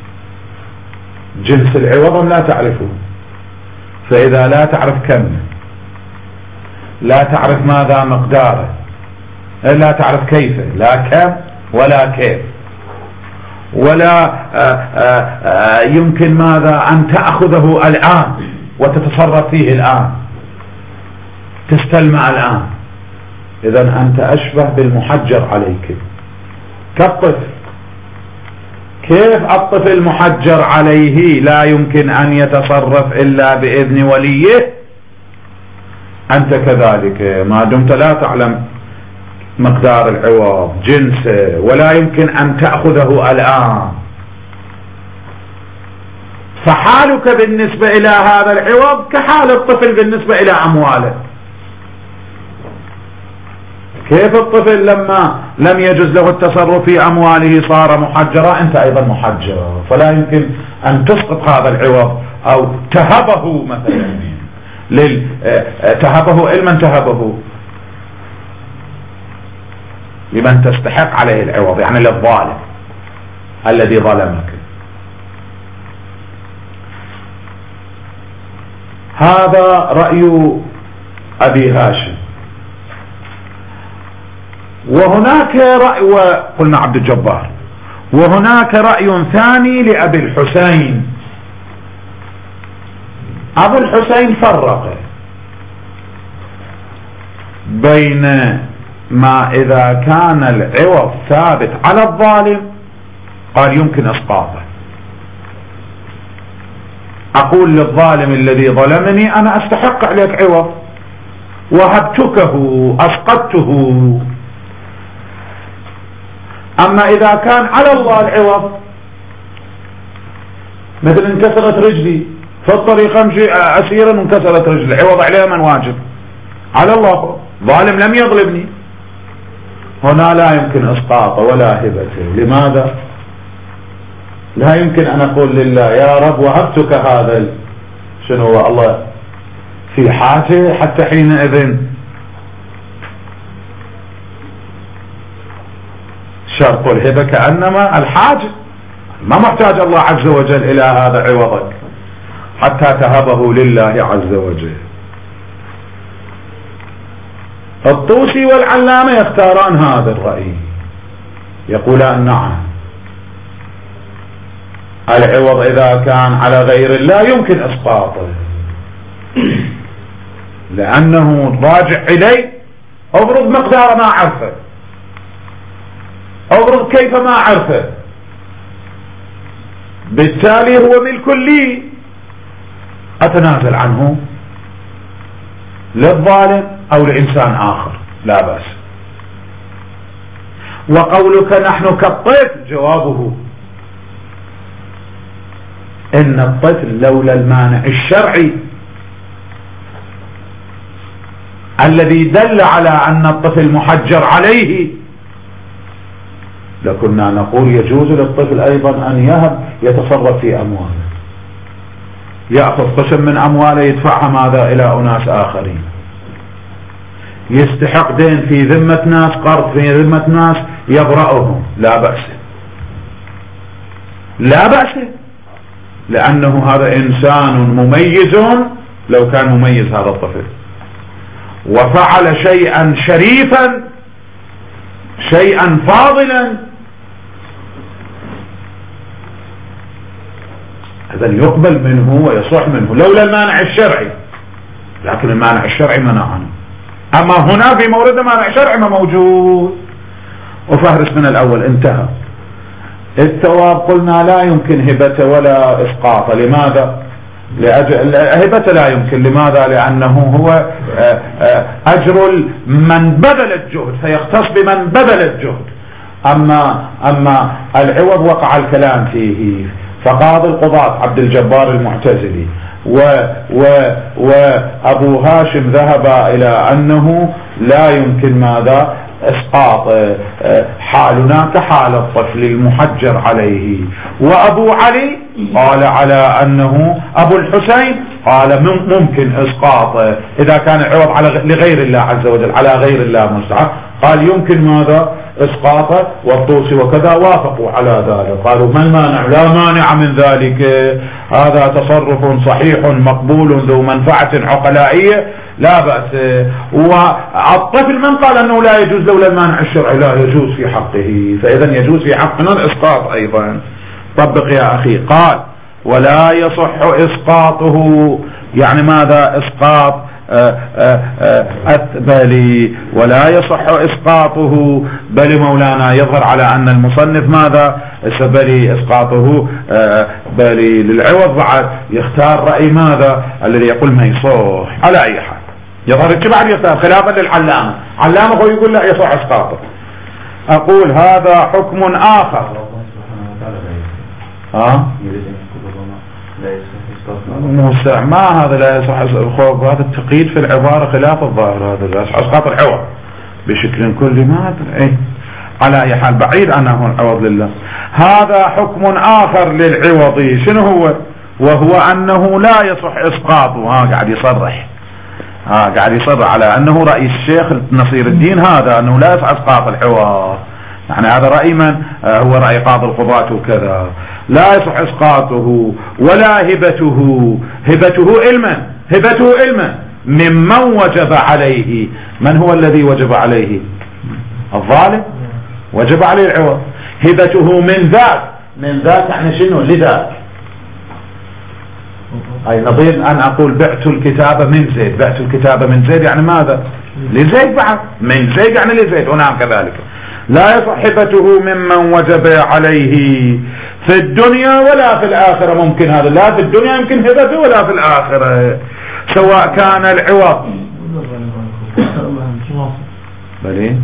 جنس العوض لا تعرفه. فإذا لا تعرف كم، لا تعرف ماذا مقداره، لا تعرف كيفه، لا كم ولا كيف، ولا يمكن ماذا أن تأخذه الآن وتتصرف فيه الآن، تستلمع الآن. إذن أنت أشبه بالمحجر عليك كالطفل. كيف الطفل محجر عليه لا يمكن أن يتصرف إلا بإذن وليه؟ أنت كذلك ما دمت لا تعلم مقدار العوض جنسه ولا يمكن أن تأخذه الآن، فحالك بالنسبة إلى هذا العوض كحال الطفل بالنسبة إلى أمواله. كيف الطفل لما لم يجوز له التصرف في أمواله صار محجرا، أنت أيضا محجر، فلا يمكن أن تسقط هذا العوض أو تهبه مثلا تهبه لمن تهبه، لمن تستحق عليه العوض، يعني للظالم. الذي ظلمك. هذا رأي أبي هاشم. وهناك رأي، وقلنا عبد الجبار، وهناك رأي ثاني لأبي الحسين. أبو الحسين فرق بين ما إذا كان العوض ثابت على الظالم قال يمكن إسقاطه. أقول للظالم الذي ظلمني أنا أستحق عليك عوض، وهبتكه، أسقطته. أما إذا كان على الله العوض، مثل انكسرت رجلي في الطريق أمشي أسيرا وانكسرت رجلي، العوض عليه من واجب؟ على الله، ظالم لم يظلمني، هنا لا يمكن إسقاطه ولا هبته. لماذا؟ لا يمكن أن أقول لله يا رب وهبتك هذا، شنو هو الله في حاجة حتى حينئذ؟ شرط الهبة كأنما الحاجة، ما محتاج الله عز وجل إلى هذا عوضك حتى تهبه لله عز وجل. الطوسي والعلامة يختاران هذا الرأي، يقولان نعم العوض إذا كان على غير الله يمكن إسقاطه، لأنه راجع إليه. أفرض مقدار ما عرفه، أفرض كيف ما عرفه، بالتالي هو ملك لي، أتنازل عنه للظالم أو لإنسان آخر لا بأس. وقولك نحن كالطفل، جوابه إن الطفل لولا المانع الشرعي الذي دل على أن الطفل محجر عليه لكنا نقول يجوز للطفل أيضا أن يتصرف في أمواله، يأخذ قسم من أمواله يدفعها ماذا إلى أناس آخرين، يستحق دين في ذمة ناس، قرض في ذمة ناس، يبرأهم، لا بأس، لا بأس، لأنه هذا إنسان مميز. لو كان مميز هذا الطفل وفعل شيئا شريفا، شيئا فاضلا، هذا يقبل منه ويصح منه لولا المانع الشرعي، لكن المانع الشرعي منعه. أما هنا في مورد مانع شرعي ما موجود، وفهرس من الأول انتهى. الثواب قلنا لا يمكن هبته ولا إسقاطه. لماذا؟ هبته لا يمكن. لماذا؟ لأنه هو أجر من بذل الجهد، فيختص بمن بذل الجهد. أما العوض وقع الكلام فيه، فقاضي القضاة عبد الجبار المعتزلي وأبو هاشم ذهب إلى أنه لا يمكن ماذا إسقاط حالنا كحال الطفل المحجر عليه. وأبو علي قال على أنه أبو الحسين قال ممكن إسقاطه إذا كان عوض على لغير الله عز وجل، على غير الله مستحق، قال يمكن ماذا إسقاطه. والطوسي وكذا وافقوا على ذلك، قالوا ما المانع؟ لا مانع من ذلك، هذا تصرف صحيح مقبول ذو منفعة عقلائية لا بأس. والطفل من قال أنه لا يجوز لولا المانع الشرعي؟ لا يجوز في حقه، فإذا يجوز في حقنا الإسقاط أيضا. طبق يا أخي. قال ولا يصح إسقاطه، يعني ماذا إسقاط بل ولا يصح إسقاطه، بل مولانا يظهر على أن المصنف ماذا بل إسقاطه بل للعوض بعد يختار رأي ماذا الذي يقول ما يصح. على أي حال يظهر بعد يختار خلافا للعلامة، علامة هو يقول لا يصح إسقاطه. أقول هذا حكم آخر. ما هذا لا يصح الخوف، هذا التقييد في العبارة خلاف الظاهر، هذا لا يصح إسقاط العوض بشكل كلي. ما أدري على أي حال بعيد أنه العوض لله. هذا حكم آخر للعوض، شنو هو؟ وهو أنه لا يصح إسقاطه. قاعد يصرح، قاعد يصرح على أنه رأي الشيخ نصير الدين هذا، أنه لا يصح إسقاط العوض، يعني هذا رأي من هو رأي قاضي القضاة وكذا، لا يصح إسقاطه ولا هبته. هبته علما ممن وجب عليه. من هو الذي وجب عليه؟ الظالم، وجب عليه العوض. هبته من ذاك يعني شنو؟ لذاك. أي نظير أن أقول بعت الكتاب من زيد. بعت الكتاب من زيد يعني ماذا؟ لزيد بعد. من زيد يعني لزيد. هنا كذلك لا يصح هبته ممن وجب عليه في الدنيا ولا في الآخرة. ممكن هذا لا في الدنيا يمكن هبته ولا في الآخرة، سواء كان العوض بلي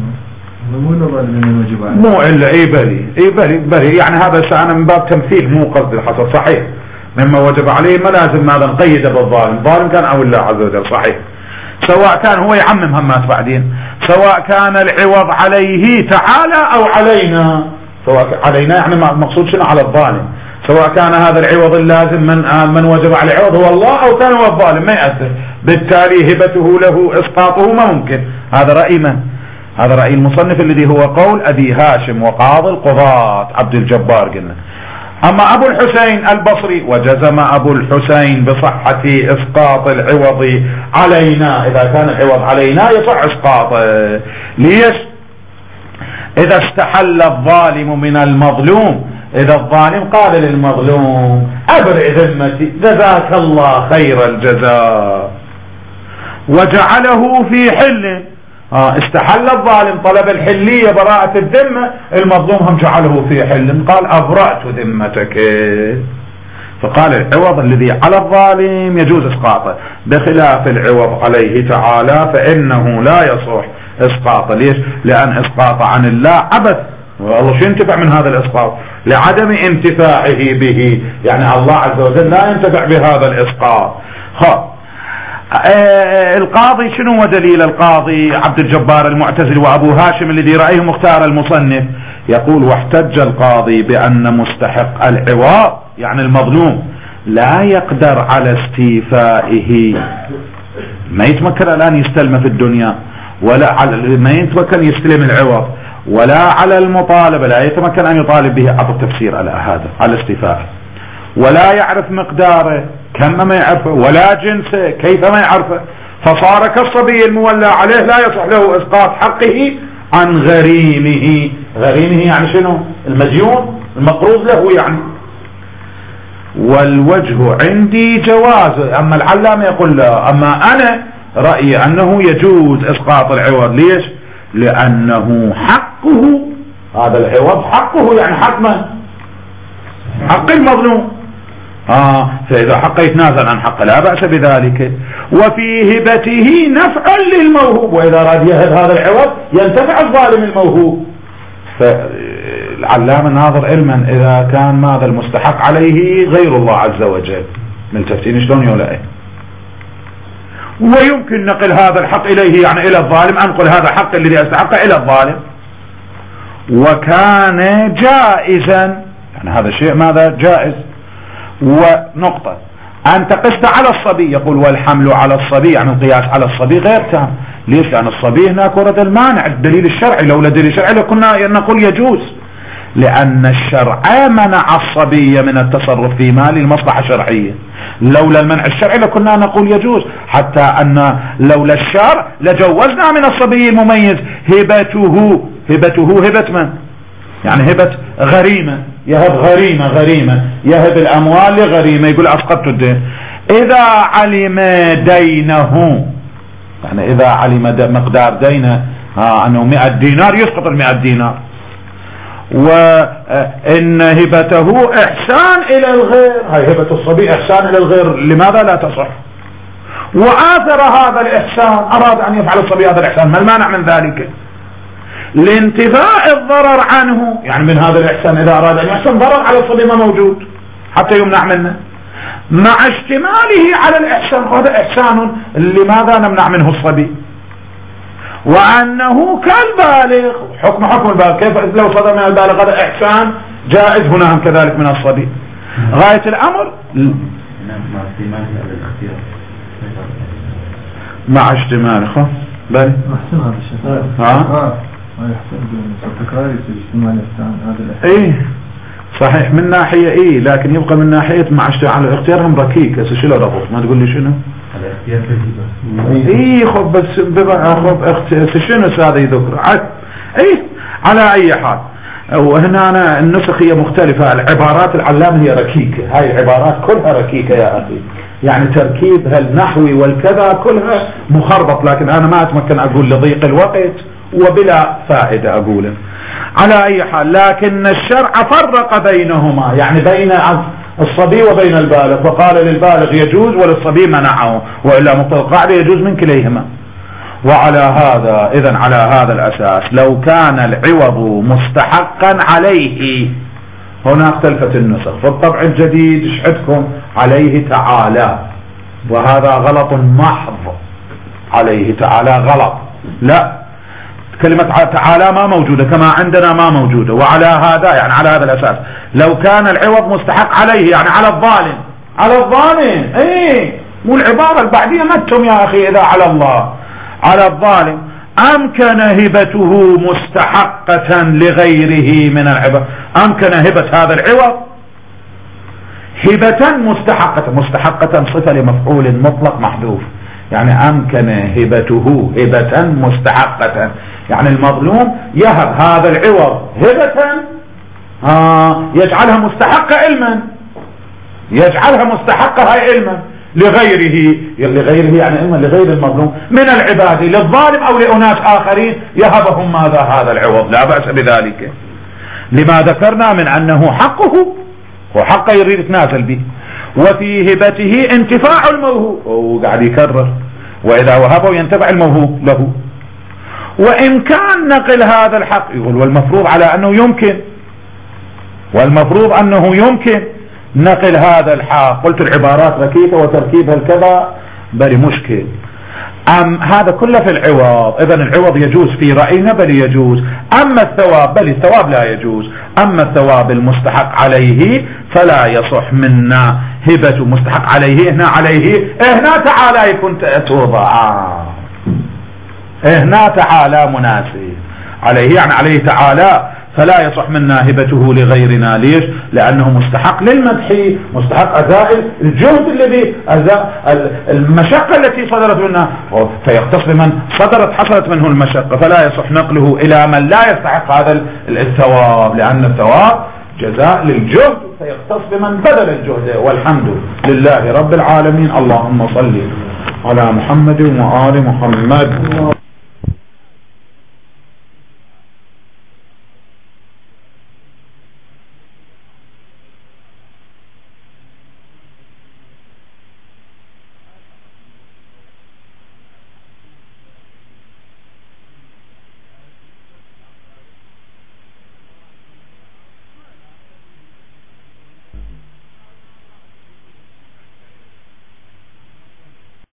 مو إلا بلي يعني هذا أنا من باب تمثيل مو قصد الحصر. صحيح مما وجب عليه ما لازم ماذا نقيد بالظالم، ظالم كان أو الله عز وجل. صحيح سواء كان هو يعمم همات بعدين، سواء كان العوض عليه تعالى أو علينا. سواء علينا يعني مقصود شنو؟ على الظالم. سواء كان هذا العوض اللازم من وجب على العوض هو الله أو كان هو الظالم ما يأثر، بالتالي هبته له إسقاطه ما ممكن. هذا رأي من؟ هذا رأي المصنف الذي هو قول أبي هاشم وقاضي القضاة عبد الجبار قلنا. أما أبو الحسين البصري وجزم أبو الحسين بصحة إسقاط العوض علينا. إذا كان العوض علينا يصح إسقاطه. ليش؟ إذا استحل الظالم من المظلوم. إذا الظالم قال للمظلوم أبرئ ذمتي جزاك الله خير الجزاء وجعله في حل، استحل الظالم طلب الحلية براءة الذمة، المظلوم هم جعله في حل، قال أبرأت ذمتك. فقال العوض الذي على الظالم يجوز إسقاطه، بخلاف العوض عليه تعالى فإنه لا يصح إسقاطه. ليش؟ لأن إسقاط عن الله عبث، والله شو ينتفع من هذا الإسقاط؟ لعدم انتفاعه به، يعني الله عز وجل لا ينتفع بهذا الإسقاط. القاضي شنو هو دليل القاضي عبد الجبار المعتزلي وأبو هاشم الذي رأيه مختار المصنف؟ يقول واحتج القاضي بأن مستحق العوض يعني المظلوم لا يقدر على استيفائه، ما يتمكن الآن يستلم في الدنيا، ولا ما يتمكن يستلم العوض، ولا على المطالبة لا يتمكن أن يطالب به. أعطوا التفسير على هذا على استيفائه، ولا يعرف مقداره كم ما يعرفه، ولا جنسه كيف ما يعرفه، فصار كالصبي المولى عليه لا يصح له إسقاط حقه عن غريمه. غريمه يعني شنو؟ المديون المقروض له يعني. والوجه عندي جواز. أما العلامة يقول لا، أما أنا رأيي أنه يجوز إسقاط العوض. ليش؟ لأنه حقه، هذا العوض حقه يعني حق من؟ حق المظلوم. فإذا حق يتنازل عن حقه لا بأس بذلك. وفي هبته نفع للموهوب، وإذا أراد يهب هذا العوض ينتفع الظالم الموهوب. فالعلامة ناظر علما إذا كان ماذا المستحق عليه غير الله عز وجل، ملتفتين شلون يولئه. ويمكن نقل هذا الحق إليه يعني إلى الظالم، أنقل هذا الحق الذي أستحقه إلى الظالم. وكان جائزا، يعني هذا شيء ماذا جائز. ونقطة أن تقص على الصبي، يقول والحمل على الصبي يعني القياس على الصبي غير تام. ليش؟ لأن الصبي هناك ورد المانع الدليل الشرعي، لولا دليل الشرعي لكنا نقول يجوز، لأن الشرع منع الصبي من التصرف في مال المصلحة الشرعية. لولا المنع الشرعي لكنا نقول يجوز، حتى أن لولا الشرع لجوزنا من الصبي المميز هبته. هبة من؟ يعني هبة غريمة، يهب غريمة يهب الأموال لغريمة، يقول أسقطت الدين. إذا علم دينه، يعني إذا علم مقدار دينه أنه 100 دينار يسقط 100 دينار. وإن هبته إحسان إلى الغير، هاي هبة الصبي إحسان إلى الغير، لماذا لا تصح؟ وآثر هذا الإحسان، أراد أن يفعل الصبي هذا الإحسان، ما المانع من ذلك؟ لانتفاء الضرر عنه، يعني من هذا الإحسان إذا أراد أن يحسن ضرر على الصبي ما موجود حتى يمنع منه، مع اشتماله على الإحسان. هذا إحسان لماذا نمنع منه الصبي؟ وأنه كالبالغ، حكم البالغ، كيف لو صدر من البالغ هذا إحسان جائز هنا كذلك من الصبي. غاية الأمر مع اشتماله. بل ما يحصل تكرار الاجتماع هذا ايه صحيح من ناحية ايه، لكن يبقى من ناحية مع على اختيارهم ركيك. هسه شو ربط؟ ما تقول لي شنو؟ ايه خب بس شنو هذا يذكر ايه على اي حال. وهنا أنا النسخ هي مختلفة، العبارات العلام هي ركيكة، هاي العبارات كلها ركيكة يا أخي، يعني تركيبها النحوي والكذا كلها مخربط، لكن أنا ما أتمكن أقول لضيق الوقت وبلا فائدة أقوله. على أي حال، لكن الشرع فرق بينهما، يعني بين الصبي وبين البالغ، وقال للبالغ يجوز وللصبي منعه، وإلا مقتضى القاعدة يجوز من كليهما. وعلى هذا إذن على هذا الأساس لو كان العوض مستحقا عليه، هنا اختلفت النسخ. في الطبع الجديد اشهدكم عليه تعالى، وهذا غلط محض، عليه تعالى غلط، لا، كلمة تعالى ما موجودة كما عندنا ما موجودة. وعلى هذا يعني على هذا الأساس لو كان العوض مستحق عليه، يعني على الظالم، على الظالم، ايه مو العبارة البعدية متم يا أخي، إذا على الله على الظالم أمكن هبته مستحقة لغيره من العباد، أمكن هبة هذا العوض هبة مستحقة، مستحقة صفة لمفعول مطلق محذوف، يعني أمكن هبته هبة مستحقة، يعني المظلوم يهب هذا العوض هبة يجعلها مستحقة علما، يجعلها مستحقة هاي علما لغيره، لغيره يعني علما لغير المظلوم من العباد، للظالم أو لأناس آخرين يهبهم ماذا هذا العوض، لا بأس بذلك، لما ذكرنا من أنه حقه، وحقه يريد يتنازل به، وفي هبته انتفاع الموهوب، وقاعد يكرر وإذا وهبه ينتفع الموهوب له، وإمكان نقل هذا الحق، يقول والمفروض على أنه يمكن، والمفروض أنه يمكن نقل هذا الحق. قلت العبارات ركيكة وتركيبها الكذا بل مشكل. هذا كله في العوض، إذن العوض يجوز في رأينا بل يجوز، أما الثواب بل الثواب لا يجوز، أما الثواب المستحق عليه فلا يصح منا هبة مستحق عليه، هنا عليه هنا تعالى يكون توضع، هنا تعالى مناسب عليه، يعني عليه تعالى فلا يصح منا هبته لغيرنا. ليش؟ لأنه مستحق للمدح، مستحق أداء الجهد الذي المشقة التي صدرت منه، فيختص بمن حصلت منه المشقة، فلا يصح نقله إلى من لا يستحق هذا الثواب، لأن الثواب جزاء للجهد، فيختص بمن بذل الجهد. والحمد لله رب العالمين. اللهم صل على محمد وآل محمد.